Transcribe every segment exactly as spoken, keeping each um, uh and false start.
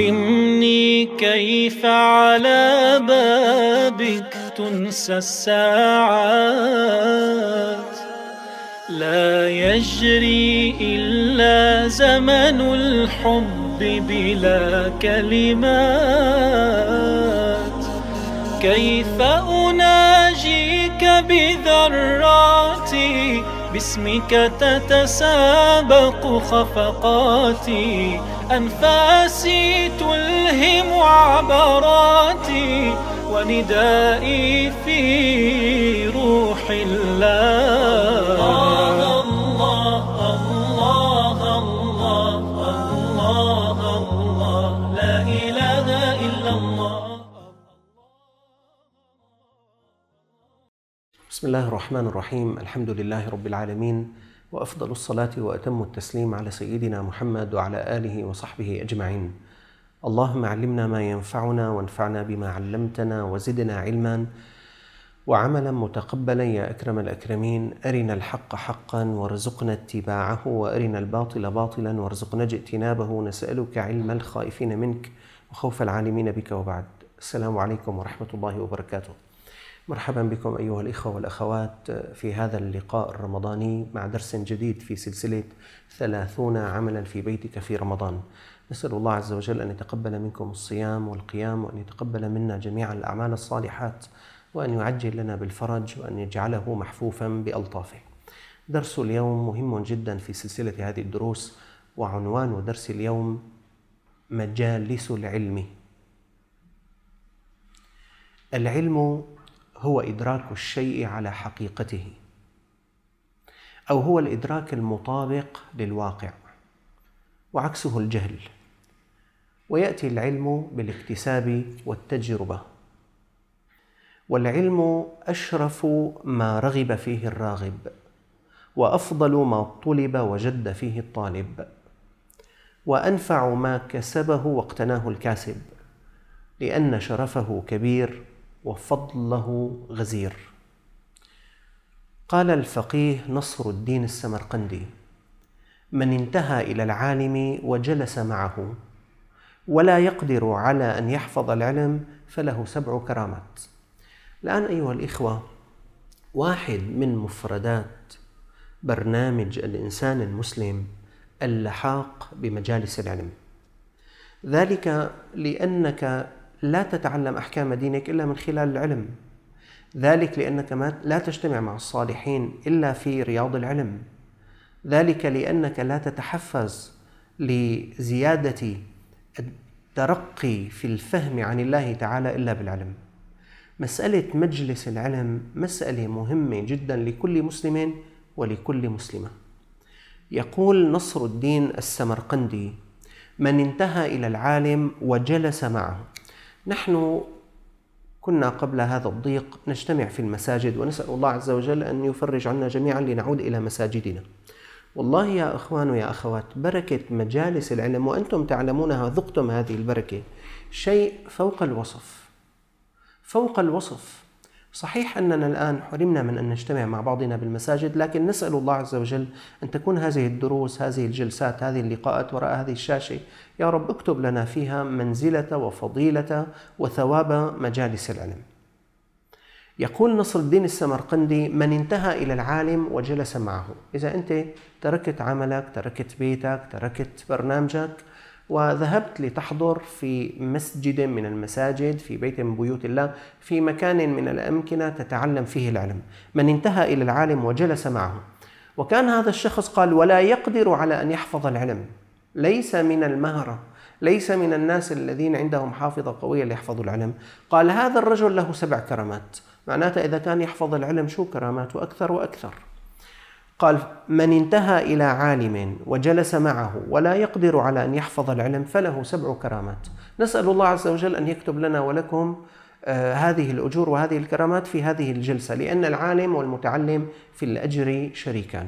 علمني كيف على بابك تنسى الساعات، لا يجري إلا زمن الحب بلا كلمات. كيف أناجيك بذراتي، باسمك تتسابق خفقاتي، أنفاسي تلهم عبراتي، وندائي في روح الله. الله الله الله الله الله، لا إله إلا الله. بسم الله الرحمن الرحيم. الحمد لله رب العالمين، وأفضل الصلاة وأتم التسليم على سيدنا محمد وعلى آله وصحبه أجمعين. اللهم علمنا ما ينفعنا وانفعنا بما علمتنا وزدنا علما وعملا متقبلا يا أكرم الأكرمين. أرنا الحق حقا وارزقنا اتباعه، وأرنا الباطل باطلا وارزقنا اجتنابه. نسألك علم الخائفين منك وخوف العالمين بك، وبعد. السلام عليكم ورحمة الله وبركاته. مرحبا بكم أيها الإخوة والأخوات في هذا اللقاء الرمضاني مع درس جديد في سلسلة ثلاثون عملا في بيتك في رمضان. نسأل الله عز وجل أن يتقبل منكم الصيام والقيام، وأن يتقبل منا جميعا الأعمال الصالحات، وأن يعجل لنا بالفرج، وأن يجعله محفوفا بألطافه. درس اليوم مهم جدا في سلسلة هذه الدروس، وعنوان درس اليوم مجالس العلم. العلم هو إدراك الشيء على حقيقته، أو هو الإدراك المطابق للواقع، وعكسه الجهل. ويأتي العلم بالاكتساب والتجربة، والعلم أشرف ما رغب فيه الراغب، وأفضل ما طلب وجد فيه الطالب، وأنفع ما كسبه واقتناه الكاسب، لأن شرفه كبير وفضله غزير. قال الفقيه نصر الدين السمرقندي: من انتهى إلى العالم وجلس معه ولا يقدر على أن يحفظ العلم فله سبع كرامات. الآن أيها الإخوة، واحد من مفردات برنامج الإنسان المسلم اللحاق بمجالس العلم، ذلك لأنك لا تتعلم أحكام دينك إلا من خلال العلم، ذلك لأنك لا تجتمع مع الصالحين إلا في رياض العلم، ذلك لأنك لا تتحفز لزيادة الترقي في الفهم عن الله تعالى إلا بالعلم. مسألة مجلس العلم مسألة مهمة جدا لكل مسلم ولكل مسلمة. يقول نصر الدين السمرقندي: من انتهى إلى العالم وجلس معه. نحن كنا قبل هذا الضيق نجتمع في المساجد، ونسأل الله عز وجل أن يفرج عنا جميعا لنعود إلى مساجدنا. والله يا أخوان ويا أخوات، بركة مجالس العلم وأنتم تعلمونها، ذقتم هذه البركة، شيء فوق الوصف، فوق الوصف. صحيح أننا الآن حرمنا من أن نجتمع مع بعضنا بالمساجد، لكن نسأل الله عز وجل أن تكون هذه الدروس، هذه الجلسات، هذه اللقاءات وراء هذه الشاشة، يا رب اكتب لنا فيها منزلة وفضيلة وثواب مجالس العلم. يقول نصر الدين السمرقندي: من انتهى إلى العالم وجلس معه. إذا أنت تركت عملك، تركت بيتك، تركت برنامجك، وذهبت لتحضر في مسجد من المساجد، في بيت من بيوت الله، في مكان من الأمكنة تتعلم فيه العلم، من انتهى إلى العالم وجلس معه، وكان هذا الشخص قال ولا يقدر على أن يحفظ العلم، ليس من المهرة، ليس من الناس الذين عندهم حافظة قوية ليحفظوا العلم، قال هذا الرجل له سبع كرامات. معناته إذا كان يحفظ العلم شو كراماته؟ أكثر وأكثر. قال من انتهى إلى عالم وجلس معه ولا يقدر على أن يحفظ العلم فله سبع كرامات. نسأل الله عز وجل أن يكتب لنا ولكم آه هذه الأجور وهذه الكرامات في هذه الجلسة، لأن العالم والمتعلم في الأجر شريكان.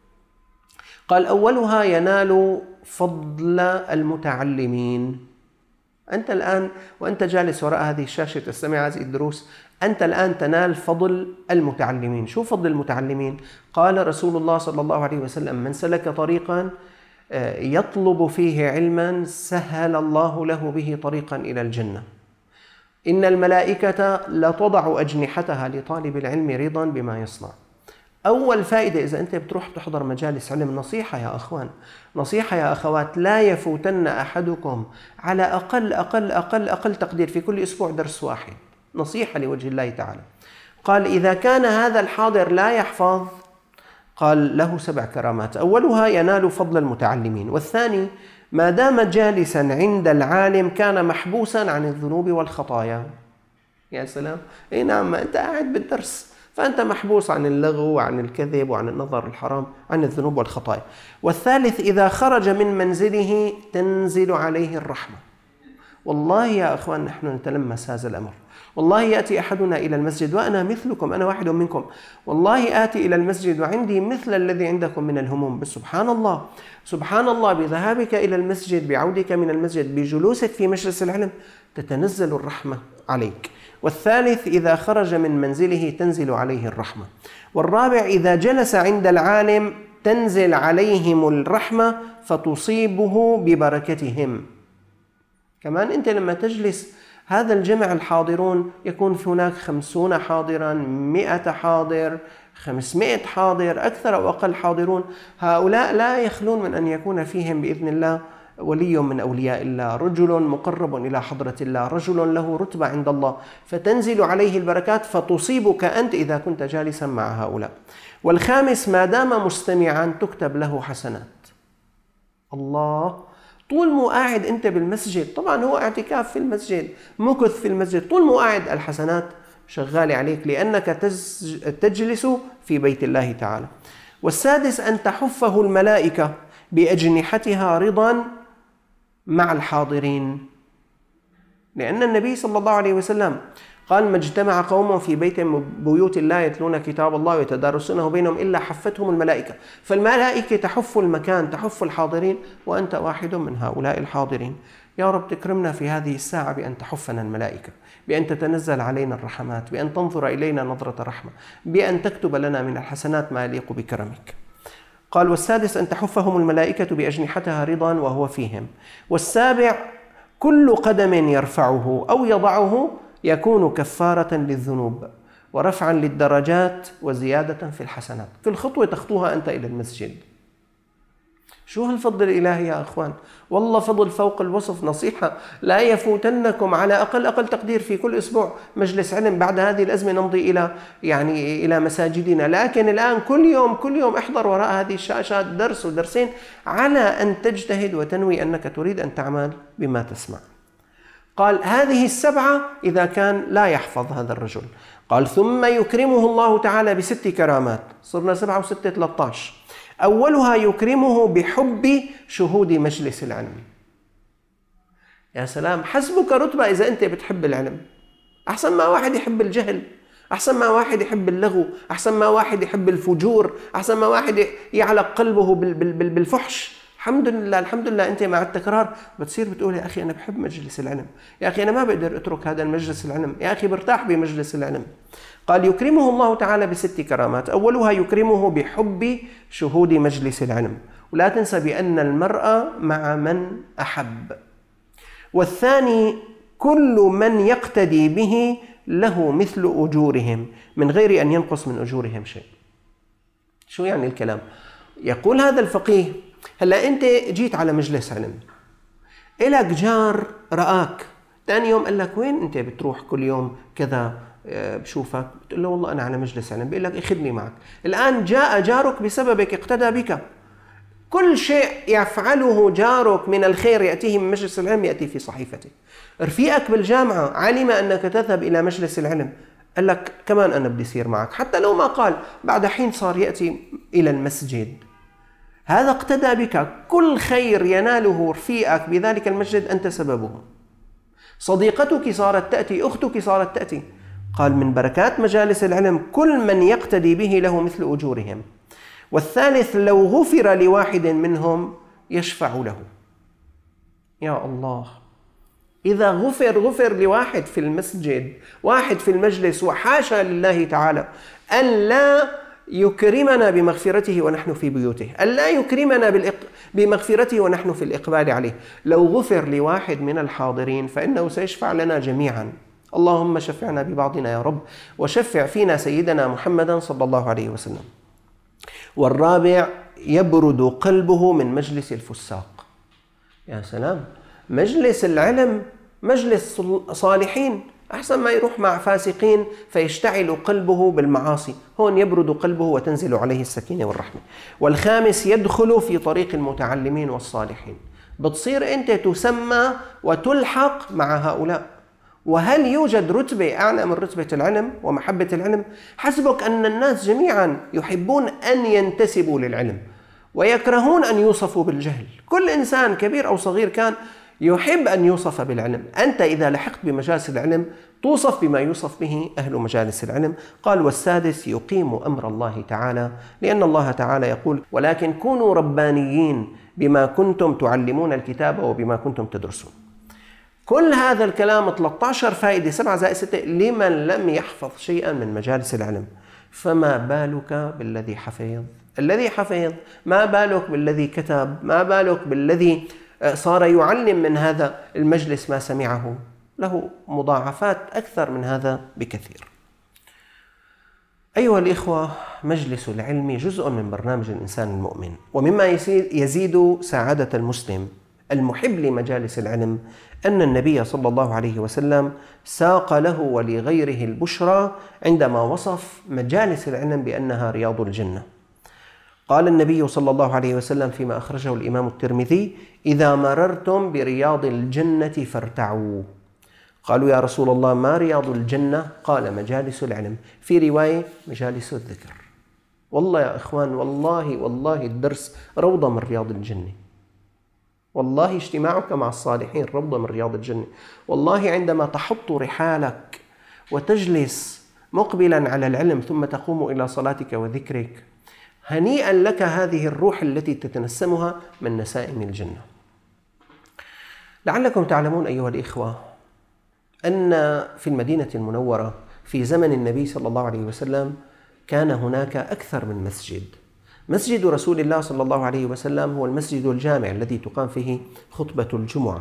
قال أولها ينال فضل المتعلمين. أنت الآن وأنت جالس وراء هذه الشاشة تستمع هذه الدروس، أنت الآن تنال فضل المتعلمين. شو فضل المتعلمين؟ قال رسول الله صلى الله عليه وسلم: من سلك طريقا يطلب فيه علما سهل الله له به طريقا إلى الجنة. إن الملائكة لتضع أجنحتها لطالب العلم رضا بما يصنع. أول فائدة إذا أنت بتروح تحضر مجالس علم، نصيحة يا أخوان، نصيحة يا أخوات، لا يفوتن أحدكم على أقل أقل أقل أقل تقدير في كل أسبوع درس واحد، نصيحة لوجه الله تعالى. قال إذا كان هذا الحاضر لا يحفظ، قال له سبع كرامات، أولها ينال فضل المتعلمين، والثاني ما دام جالسا عند العالم كان محبوسا عن الذنوب والخطايا. يا سلام، إيه نعم، أنت قاعد بالدرس فأنت محبوس عن اللغو وعن الكذب وعن النظر الحرام، عن الذنوب والخطايا. والثالث إذا خرج من منزله تنزل عليه الرحمة. والله يا أخوان نحن نتلمس هذا الأمر، والله يأتي أحدنا إلى المسجد وأنا مثلكم، أنا واحد منكم، والله آتي إلى المسجد وعندي مثل الذي عندكم من الهموم، بس سبحان الله سبحان الله بذهابك إلى المسجد، بعودك من المسجد، بجلوسك في مجلس العلم تتنزل الرحمة عليك. والثالث إذا خرج من منزله تنزل عليه الرحمة. والرابع إذا جلس عند العالم تنزل عليهم الرحمة فتصيبه ببركتهم. كمان أنت لما تجلس هذا الجمع الحاضرون، يكون هناك خمسون حاضرا، مئة حاضر، خمسمائة حاضر، أكثر أو أقل حاضرون، هؤلاء لا يخلون من أن يكون فيهم بإذن الله ولي من أولياء الله، رجل مقرب إلى حضرة الله، رجل له رتبة عند الله، فتنزل عليه البركات فتصيبك أنت إذا كنت جالسا مع هؤلاء. والخامس ما دام مستمعا تكتب له حسنات. الله، طول مو قاعد أنت بالمسجد، طبعا هو اعتكاف في المسجد، مكث في المسجد، طول مو قاعد الحسنات شغالة عليك لأنك تجلس في بيت الله تعالى. والسادس أن تحفه الملائكة بأجنحتها رضا مع الحاضرين، لأن النبي صلى الله عليه وسلم قال ما اجتمع قوم في بيت من بيوت الله يتلون كتاب الله ويتدارسونه بينهم إلا حفتهم الملائكة. فالملائكة تحف المكان، تحف الحاضرين، وأنت واحد من هؤلاء الحاضرين. يا رب تكرمنا في هذه الساعة بأن تحفنا الملائكة، بأن تتنزل علينا الرحمات، بأن تنظر إلينا نظرة رحمة، بأن تكتب لنا من الحسنات ما يليق بكرمك. قال والسادس أن تحفهم الملائكة بأجنحتها رضا وهو فيهم. والسابع كل قدم يرفعه أو يضعه يكون كفارة للذنوب ورفعا للدرجات وزيادة في الحسنات. كل خطوة تخطوها أنت إلى المسجد. شو هالفضل الإلهي يا أخوان، والله فضل فوق الوصف. نصيحة لا يفوتنكم على أقل أقل تقدير في كل أسبوع مجلس علم. بعد هذه الأزمة نمضي إلى يعني إلى مساجدنا، لكن الآن كل يوم كل يوم احضر وراء هذه الشاشات درس ودرسين على أن تجتهد وتنوي أنك تريد أن تعمل بما تسمع. قال هذه السبعة إذا كان لا يحفظ هذا الرجل. قال ثم يكرمه الله تعالى بست كرامات. صرنا سبعة وستة ثلاثة عشر. أولها يكرمه بحب شهود مجلس العلم. يا سلام، حسبك رتبة إذا أنت بتحب العلم. أحسن ما واحد يحب الجهل، أحسن ما واحد يحب اللغو، أحسن ما واحد يحب الفجور، أحسن ما واحد يعلق قلبه بالفحش. الحمد لله الحمد لله أنت مع التكرار بتصير بتقول يا أخي أنا بحب مجلس العلم، يا أخي أنا ما بقدر أترك هذا المجلس العلم، يا أخي برتاح بمجلس العلم. قال يكرمه الله تعالى بست كرامات. أولها يكرمه بحب شهود مجلس العلم، ولا تنسى بأن المرء مع من أحب. والثاني كل من يقتدي به له مثل أجورهم من غير أن ينقص من أجورهم شيء. شو يعني الكلام؟ يقول هذا الفقيه هلا أنت جيت على مجلس علم، إلك جار رآك، ثاني يوم قال لك وين أنت بتروح كل يوم كذا بشوفك، بتقول له والله أنا على مجلس علم، بيقول لك اخذني معك. الآن جاء جارك بسببك، اقتدى بك. كل شيء يفعله جارك من الخير يأتيه من مجلس العلم يأتي في صحيفتك. رفيقك بالجامعة علم أنك تذهب إلى مجلس العلم، قال لك كمان أنا بدي أصير معك، حتى لو ما قال، بعد حين صار يأتي إلى المسجد. هذا اقتدى بك. كل خير يناله رفيقك بذلك المسجد أنت سببه. صديقتك صارت تأتي، أختك صارت تأتي. قال من بركات مجالس العلم كل من يقتدي به له مثل أجورهم. والثالث لو غفر لواحد منهم يشفع له. يا الله، إذا غفر غفر لواحد في المسجد، واحد في المجلس، وحاشا لله تعالى أن لا يكرمنا بمغفرته ونحن في بيوته، أن لا يكرمنا بمغفرته ونحن في الإقبال عليه. لو غفر لواحد من الحاضرين فإنه سيشفع لنا جميعا. اللهم شفعنا ببعضنا يا رب، وشفع فينا سيدنا محمدا صلى الله عليه وسلم. والرابع يبرد قلبه من مجلس الفساق. يا سلام، مجلس العلم مجلس صالحين أحسن ما يروح مع فاسقين فيشتعل قلبه بالمعاصي. هون يبرد قلبه وتنزل عليه السكينة والرحمة. والخامس يدخل في طريق المتعلمين والصالحين. بتصير أنت تسمى وتلحق مع هؤلاء. وهل يوجد رتبة أعلى من رتبة العلم ومحبة العلم؟ حسبك أن الناس جميعا يحبون أن ينتسبوا للعلم ويكرهون أن يوصفوا بالجهل. كل إنسان كبير أو صغير كان يحب أن يوصف بالعلم. أنت إذا لحقت بمجالس العلم توصف بما يوصف به أهل مجالس العلم. قال: والسادس يقيم أمر الله تعالى، لأن الله تعالى يقول: ولكن كونوا ربانيين بما كنتم تعلمون الكتاب وبما كنتم تدرسون. كل هذا الكلام ثلاثة عشر فائدة، سبعة زائد ستة، لمن لم يحفظ شيئا من مجالس العلم. فما بالك بالذي حفظ؟ الذي حفظ، ما بالك بالذي كتب، ما بالك بالذي صار يعلم من هذا المجلس ما سمعه، له مضاعفات أكثر من هذا بكثير. أيها الإخوة، مجلس العلم جزء من برنامج الإنسان المؤمن، ومما يزيد سعادة المسلم المحب لمجالس العلم أن النبي صلى الله عليه وسلم ساق له ولغيره البشرى عندما وصف مجالس العلم بأنها رياض الجنة. قال النبي صلى الله عليه وسلم فيما أخرجه الإمام الترمذي: إذا مررتم برياض الجنة فارتعوا. قالوا: يا رسول الله، ما رياض الجنة؟ قال: مجالس العلم. في رواية: مجالس الذكر. والله يا إخوان، والله والله الدرس روضة من رياض الجنة. والله اجتماعك مع الصالحين روضة من رياض الجنة. والله عندما تحط رحالك وتجلس مقبلا على العلم ثم تقوم إلى صلاتك وذكرك، هنيئا لك هذه الروح التي تتنسمها من نسائم الجنة. لعلكم تعلمون أيها الإخوة أن في المدينة المنورة في زمن النبي صلى الله عليه وسلم كان هناك أكثر من مسجد. مسجد رسول الله صلى الله عليه وسلم هو المسجد الجامع الذي تقام فيه خطبة الجمعة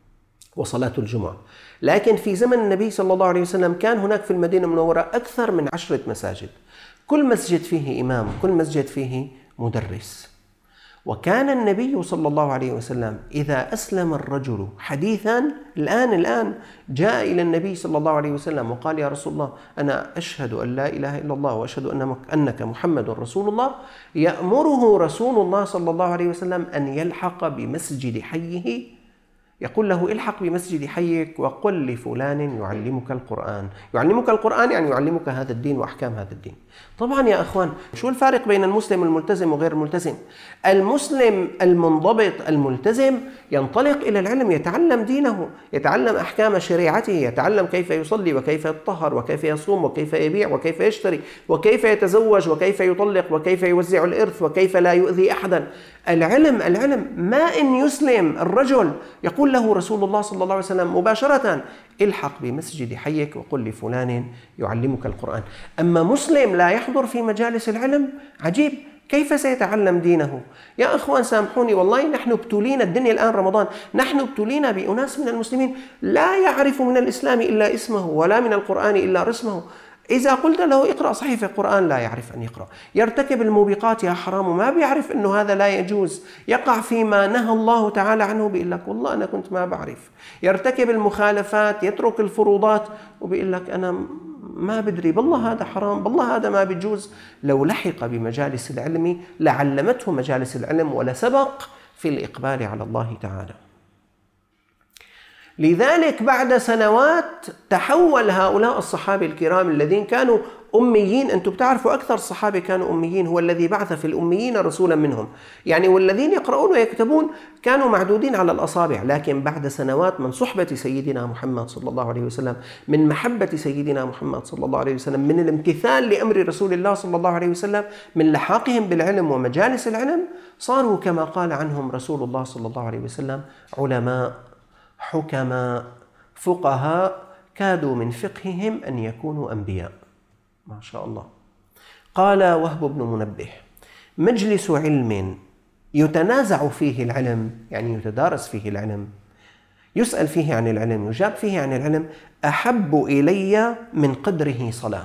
وصلاة الجمعة. لكن في زمن النبي صلى الله عليه وسلم كان هناك في المدينة المنورة أكثر من عشرة مساجد، كل مسجد فيه إمام، كل مسجد فيه مدرس. وكان النبي صلى الله عليه وسلم إذا أسلم الرجل حديثا الآن الآن جاء إلى النبي صلى الله عليه وسلم وقال: يا رسول الله، أنا أشهد أن لا إله إلا الله وأشهد أنك محمد رسول الله، يأمره رسول الله صلى الله عليه وسلم أن يلحق بمسجد حيه. يقول له: الحق بمسجد حيك وقل لفلان يعلمك القرآن. يعلمك القرآن يعني يعلمك هذا الدين وأحكام هذا الدين. طبعا يا أخوان، شو الفارق بين المسلم الملتزم وغير الملتزم؟ المسلم المنضبط الملتزم ينطلق إلى العلم، يتعلم دينه، يتعلم أحكام شريعته، يتعلم كيف يصلي وكيف يطهر وكيف يصوم وكيف يبيع وكيف يشتري وكيف يتزوج وكيف يطلق وكيف يوزع الإرث وكيف لا يؤذي أحدا. العلم العلم ما إن يسلم الرجل يقول له رسول الله صلى الله عليه وسلم مباشرة: الحق بمسجد حيك وقل لفلان يعلمك القرآن. أما مسلم لا يحضر في مجالس العلم، عجيب، كيف سيتعلم دينه؟ يا أخوان سامحوني، والله نحن ابتلينا، الدنيا الآن رمضان، نحن ابتلينا بأناس من المسلمين لا يعرف من الإسلام إلا اسمه ولا من القرآن إلا رسمه. إذا قلت له اقرأ صحيفة قرآن لا يعرف أن يقرأ، يرتكب الموبقات يا حرام وما بيعرف أنه هذا لا يجوز، يقع فيما نهى الله تعالى عنه بيقول لك والله أنا كنت ما بعرف، يرتكب المخالفات، يترك الفروضات وبيقول لك أنا ما بدري، بالله هذا حرام، بالله هذا ما بيجوز. لو لحق بمجالس العلم لعلمته مجالس العلم ولسبق في الإقبال على الله تعالى. لذلك بعد سنوات تحول هؤلاء الصحابة الكرام الذين كانوا أميين، أنتم بتعرفوا أكثر الصحابة كانوا أميين، هو الذي بعث في الأميين رسولا منهم، يعني والذين يقرؤون ويكتبون كانوا معدودين على الأصابع. لكن بعد سنوات من صحبة سيدنا محمد صلى الله عليه وسلم، من محبة سيدنا محمد صلى الله عليه وسلم، من الامتثال لأمر رسول الله صلى الله عليه وسلم، من لحاقهم بالعلم ومجالس العلم، صاروا كما قال عنهم رسول الله صلى الله عليه وسلم علماء، حكماء، فقهاء، كادوا من فقههم أن يكونوا أنبياء. ما شاء الله. قال وهب بن منبه: مجلس علم يتنازع فيه العلم، يعني يتدارس فيه العلم، يسأل فيه عن العلم، يجاب فيه عن العلم، أحب إلي من قدره صلاة.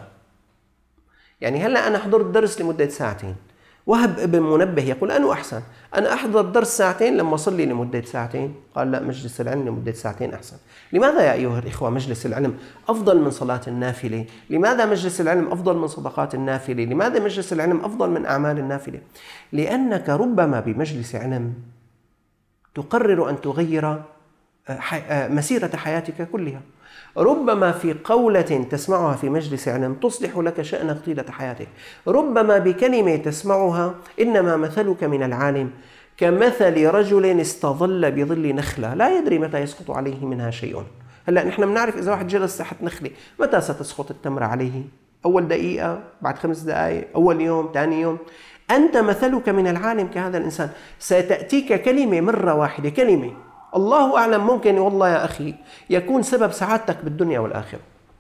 يعني هلأ أنا حضرت درس لمدة ساعتين، وهب ابن منبه يقول أنه أحسن، أنا أحضر درس ساعتين لما أصلي لمدة ساعتين؟ قال لا، مجلس العلم لمدة ساعتين أحسن. لماذا يا أيها الإخوة مجلس العلم أفضل من صلاة النافلة؟ لماذا مجلس العلم أفضل من صدقات النافلة؟ لماذا مجلس العلم أفضل من أعمال النافلة؟ لأنك ربما بمجلس علم تقرر أن تغير مسيرة حياتك كلها. ربما في قولة تسمعها في مجلس علم تصلح لك شأنك طيلة حياتك. ربما بكلمة تسمعها: إنما مثلك من العالم كمثل رجل استظل بظل نخلة لا يدري متى يسقط عليه منها شيء. هلأ نحن بنعرف إذا واحد جلس تحت نخلة متى ستسقط التمرة عليه، أول دقيقة، بعد خمس دقائق، أول يوم، ثاني يوم. أنت مثلك من العالم كهذا الإنسان، ستأتيك كلمة مرة واحدة، كلمة الله أعلم ممكن والله يا أخي يكون سبب سعادتك بالدنيا والآخرة.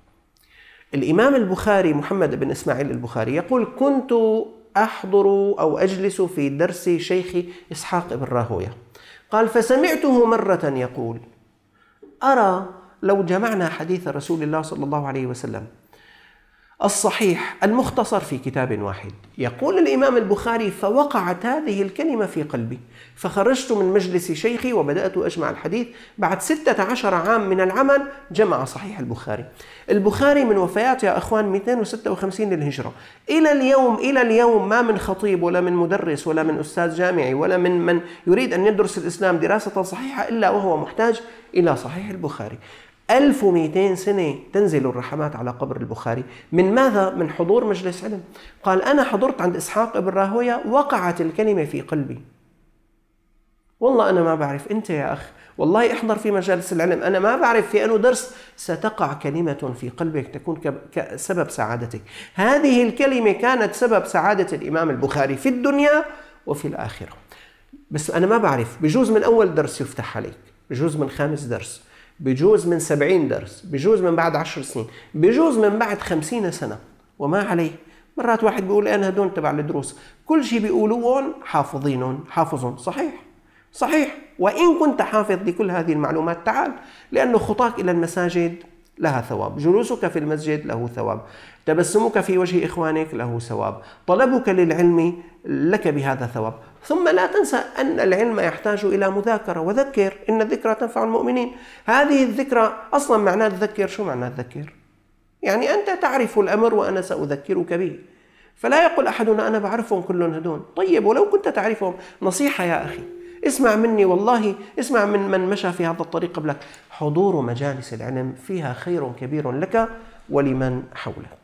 الإمام البخاري محمد بن إسماعيل البخاري يقول: كنت أحضر أو أجلس في درس شيخ إسحاق بن راهويه، قال: فسمعته مرة يقول: أرى لو جمعنا حديث رسول الله صلى الله عليه وسلم الصحيح المختصر في كتاب واحد. يقول الإمام البخاري: فوقعت هذه الكلمة في قلبي، فخرجت من مجلس شيخي وبدأت أجمع الحديث. بعد ستة عشر عام من العمل جمع صحيح البخاري. البخاري من وفيات يا أخوان مئتين وستة وخمسين للهجرة. إلى اليوم إلى اليوم ما من خطيب ولا من مدرس ولا من أستاذ جامعي ولا من من يريد أن يدرس الإسلام دراسة صحيحة إلا وهو محتاج إلى صحيح البخاري. ألف ومئتين سنة تنزل الرحمات على قبر البخاري. من ماذا؟ من حضور مجلس علم. قال: أنا حضرت عند إسحاق بن راهويه، وقعت الكلمة في قلبي. والله أنا ما بعرف أنت يا أخ، والله احضر في مجالس العلم، أنا ما بعرف في أنه درس ستقع كلمة في قلبك تكون كسبب سعادتك. هذه الكلمة كانت سبب سعادة الإمام البخاري في الدنيا وفي الآخرة. بس أنا ما بعرف، بجوز من أول درس يفتح عليك، بجوز من خامس درس، بجوز من سبعين درس، بجوز من بعد عشر سنين، بجوز من بعد خمسين سنة، وما عليه. مرات واحد بيقول: أنا هدول تبع الدروس كل شيء بيقولون حافظين حافظون. صحيح صحيح، وإن كنت حافظ لكل هذه المعلومات تعال، لأنه خطاك إلى المساجد لها ثواب، جلوسك في المسجد له ثواب، تبسمك في وجه إخوانك له ثواب، طلبك للعلم لك بهذا ثواب. ثم لا تنسى أن العلم يحتاج إلى مذاكرة، وذكر إن الذكرى تنفع المؤمنين. هذه الذكرى أصلا معناه تذكر. شو معناه تذكر؟ يعني أنت تعرف الأمر وأنا سأذكرك به. فلا يقول أحدنا أنا بعرفهم كلهم هدون. طيب ولو كنت تعرفهم، نصيحة يا أخي، اسمع مني والله، اسمع من من مشى في هذا الطريق قبلك. حضور مجالس العلم فيها خير كبير لك ولمن حولك.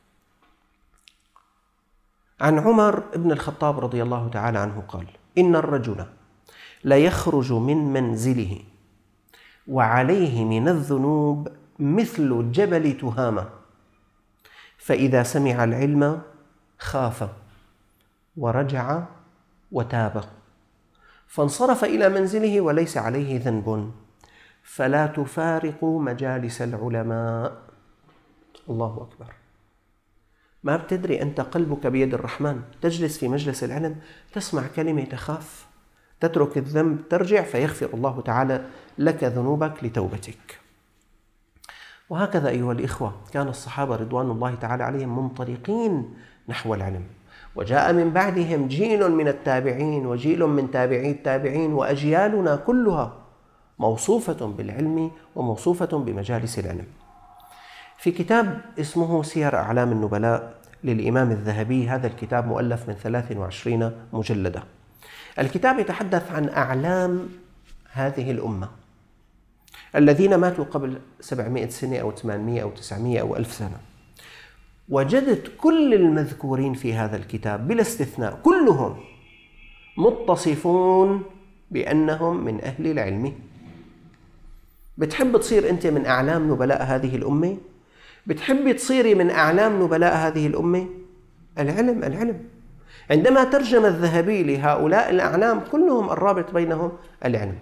عن عمر بن الخطاب رضي الله تعالى عنه قال: إن الرجل لا يخرج من منزله وعليه من الذنوب مثل جبل تهامة، فإذا سمع العلم خاف ورجع وتاب، فانصرف إلى منزله وليس عليه ذنب، فلا تفارقوا مجالس العلماء. الله أكبر. ما بتدري أنت قلبك بيد الرحمن، تجلس في مجلس العلم تسمع كلمة تخاف، تترك الذنب، ترجع، فيغفر الله تعالى لك ذنوبك لتوبتك. وهكذا أيها الإخوة كان الصحابة رضوان الله تعالى عليهم منطلقين نحو العلم، وجاء من بعدهم جيل من التابعين وجيل من تابعي التابعين، وأجيالنا كلها موصوفة بالعلم وموصوفة بمجالس العلم. في كتاب اسمه سير أعلام النبلاء للإمام الذهبي، هذا الكتاب مؤلف من ثلاث وعشرين مجلدة. الكتاب يتحدث عن أعلام هذه الأمة الذين ماتوا قبل سبعمائة سنة أو ثمانمائة أو تسعمائة أو ألف سنة. وجدت كل المذكورين في هذا الكتاب بلا استثناء كلهم متصفون بأنهم من أهل العلم. بتحب تصير أنت من أعلام نبلاء هذه الأمة؟ بتحبي تصيري من أعلام نبلاء هذه الأمة؟ العلم العلم. عندما ترجم الذهبي لهؤلاء الأعلام كلهم الرابط بينهم العلم.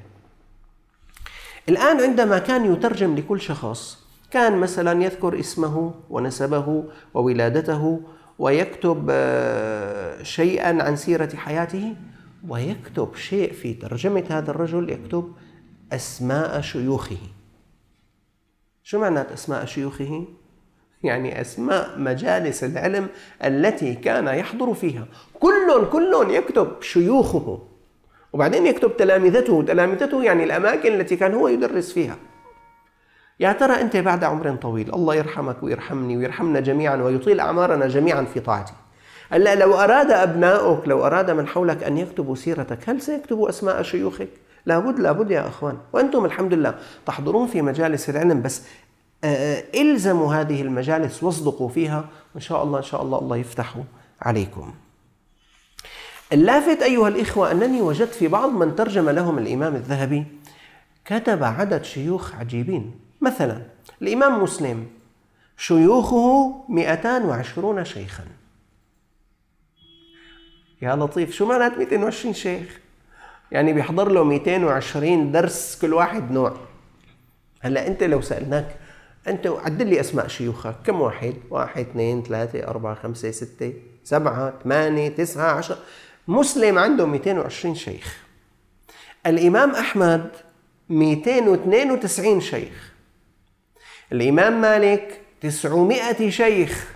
الآن عندما كان يترجم لكل شخص كان مثلا يذكر اسمه ونسبه وولادته ويكتب شيئا عن سيرة حياته، ويكتب شيء في ترجمة هذا الرجل، يكتب أسماء شيوخه. شو معنى أسماء شيوخه؟ يعني أسماء مجالس العلم التي كان يحضر فيها، كل كل يكتب شيوخه، وبعدين يكتب تلامذته. تلامذته يعني الأماكن التي كان هو يدرس فيها. يا ترى أنت بعد عمر طويل، الله يرحمك ويرحمني ويرحمنا جميعا ويطيل أعمارنا جميعا في طاعته، هلا لو أراد أبنائك، لو أراد من حولك أن يكتبوا سيرتك، هل سيكتبوا أسماء شيوخك؟ لابد لابد يا أخوان. وأنتم الحمد لله تحضرون في مجالس العلم، بس إلزموا هذه المجالس واصدقوا فيها، وإن شاء الله إن شاء الله الله يفتح عليكم. اللافت أيها الإخوة أنني وجدت في بعض من ترجم لهم الإمام الذهبي كتب عدد شيوخ عجيبين. مثلا الإمام مسلم شيوخه مئتان وعشرون شيخا. يا لطيف، شو معنات مئتين وعشرين شيخ؟ يعني بيحضر له مئتين وعشرين درس، كل واحد نوع. هلا أنت لو سألناك أنت عدل لي أسماء شيوخك، كم واحد؟ واحد اثنين ثلاثة أربعة خمسة ستة سبعة ثمانية تسعة عشر. مسلم عنده مئتين وعشرين شيخ. الإمام أحمد مئتين واثنين وتسعين شيخ. الإمام مالك تسعمائة شيخ.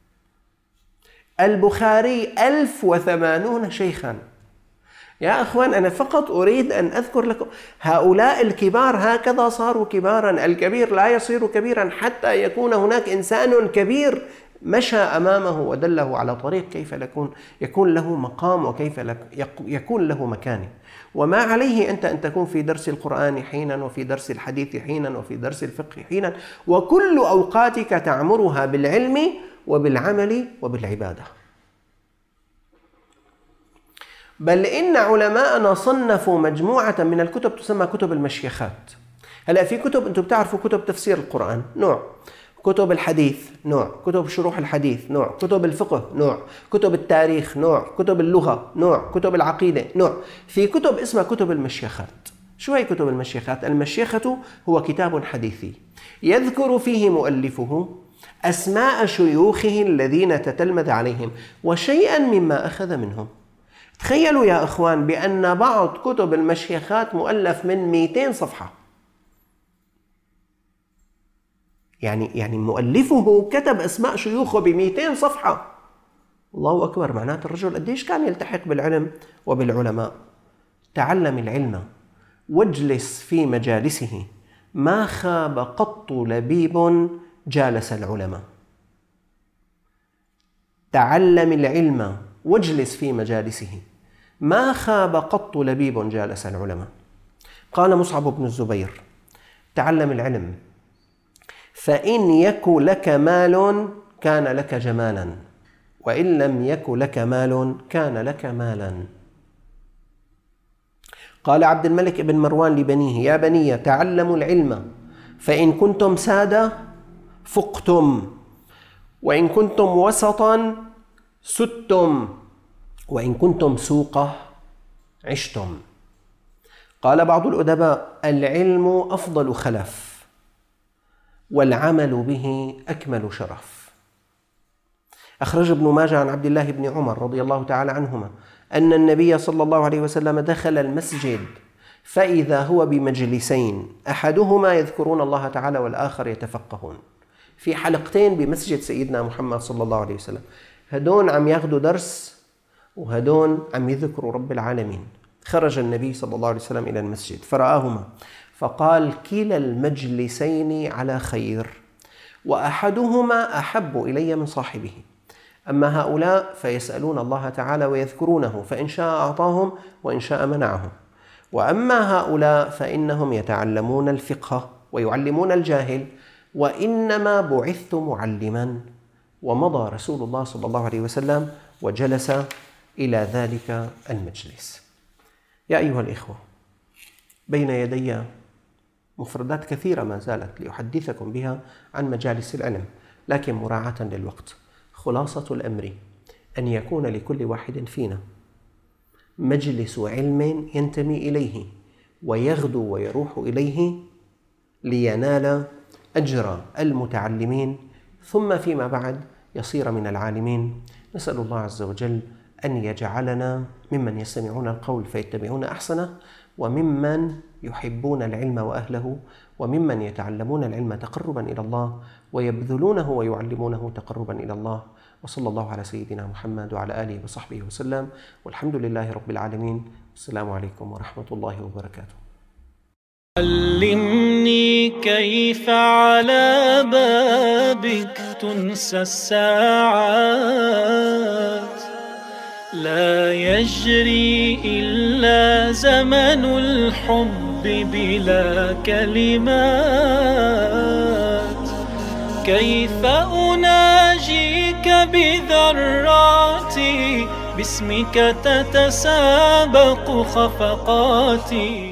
البخاري ألف وثمانون شيخا. يا أخوان، أنا فقط أريد أن أذكر لكم هؤلاء الكبار هكذا صاروا كبارا. الكبير لا يصير كبيرا حتى يكون هناك إنسان كبير مشى أمامه ودله على طريق كيف يكون يكون له مقام وكيف يكون له مكان. وما عليه أنت أن تكون في درس القرآن حينا، وفي درس الحديث حينا، وفي درس الفقه حينا، وكل أوقاتك تعمرها بالعلم وبالعمل وبالعبادة. بل إن علماءنا صنفوا مجموعة من الكتب تسمى كتب المشيخات. هلا في كتب، أنتم بتعرفوا كتب تفسير القرآن نوع، كتب الحديث نوع، كتب شروح الحديث نوع، كتب الفقه نوع، كتب التاريخ نوع، كتب اللغة نوع، كتب العقيدة نوع. في كتب اسمها كتب المشيخات. شو هي كتب المشيخات؟ المشيخة هو كتاب حديثي يذكر فيه مؤلفه أسماء شيوخه الذين تتلمذ عليهم وشيئا مما أخذ منهم. تخيلوا يا أخوان بأن بعض كتب المشيخات مؤلف من مئتين صفحة. يعني يعني مؤلفه كتب أسماء شيوخه ب مئتين صفحة. الله أكبر، معناته الرجل قديش كان يلتحق بالعلم وبالعلماء. تعلم العلم واجلس في مجالسه، ما خاب قط لبيب جالس العلماء. تعلم العلم واجلس في مجالسه، ما خاب قط لبيب جالس العلماء. قال مصعب بن الزبير: تعلم العلم، فإن يك لك مال كان لك جمالا، وإن لم يك لك مال كان لك مالا. قال عبد الملك بن مروان لبنيه: يا بني تعلموا العلم، فإن كنتم سادة فقتم، وإن كنتم وسطا سدتم، وإن كنتم سوقة عشتم. قال بعض الأدباء: العلم أفضل خلف، والعمل به أكمل شرف. أخرج ابن ماجه عن عبد الله بن عمر رضي الله تعالى عنهما أن النبي صلى الله عليه وسلم دخل المسجد فإذا هو بمجلسين، أحدهما يذكرون الله تعالى والآخر يتفقهون، في حلقتين بمسجد سيدنا محمد صلى الله عليه وسلم. هدون عم ياخذوا درس وهدون عم يذكروا رب العالمين. خرج النبي صلى الله عليه وسلم إلى المسجد فرآهما فقال: كلا المجلسين على خير، وأحدهما أحب إلي من صاحبه. أما هؤلاء فيسألون الله تعالى ويذكرونه، فإن شاء أعطاهم وإن شاء منعهم. وأما هؤلاء فإنهم يتعلمون الفقه ويعلمون الجاهل، وإنما بعثت معلما. ومضى رسول الله صلى الله عليه وسلم وجلس إلى ذلك المجلس. يا أيها الإخوة، بين يدي مفردات كثيرة ما زالت لأحدثكم بها عن مجالس العلم، لكن مراعاة للوقت، خلاصة الأمر أن يكون لكل واحد فينا مجلس علم ينتمي إليه ويغدو ويروح إليه لينال أجر المتعلمين، ثم فيما بعد يصير من العالمين. نسأل الله عز وجل أن يجعلنا ممن يستمعون القول فيتبعون أحسنه، وممن يحبون العلم وأهله، وممن يتعلمون العلم تقربا إلى الله ويبذلونه ويعلمونه تقربا إلى الله. وصلى الله على سيدنا محمد وعلى آله وصحبه وسلم، والحمد لله رب العالمين. السلام عليكم ورحمة الله وبركاته. علمني كيف على بابك تنسى الساعات، لا يجري إلا زمن الحب بلا كلمات. كيف أناجيك بذراتي، باسمك تتسابق خفقاتي.